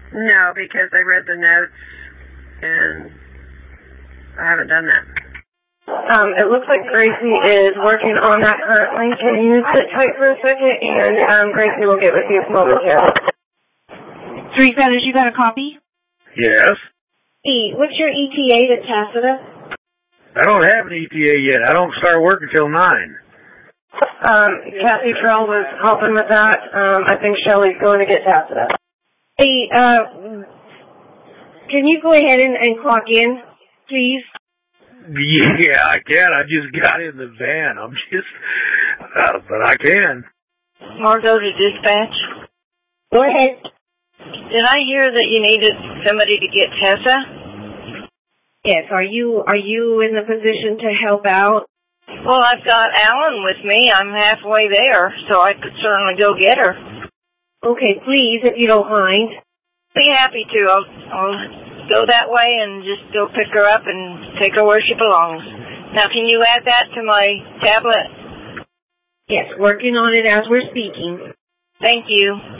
No, because I read the notes, and I haven't done that. It looks like Gracie is working on that currently. Can you sit tight for a second, and Gracie will get with you momentarily. Three Feathers, you got a copy? Yes. E, what's your ETA to Tacita? I don't have an ETA yet. I don't start work until 9. Kathy Trell was helping with that. I think Shelley's going to get Tacita. Hey, can you go ahead and clock in, please? Yeah, I can. I just got in the van. I'm just, but I can. Margot to dispatch. Go ahead. Did I hear that you needed somebody to get Tessa? Yes. Are you in the position to help out? Well, I've got Alan with me. I'm halfway there, so I could certainly go get her. Okay, please, if you don't mind. Be happy to. I'll go that way and just go pick her up and take her where she belongs. Now, can you add that to my tablet? Yes, working on it as we're speaking. Thank you.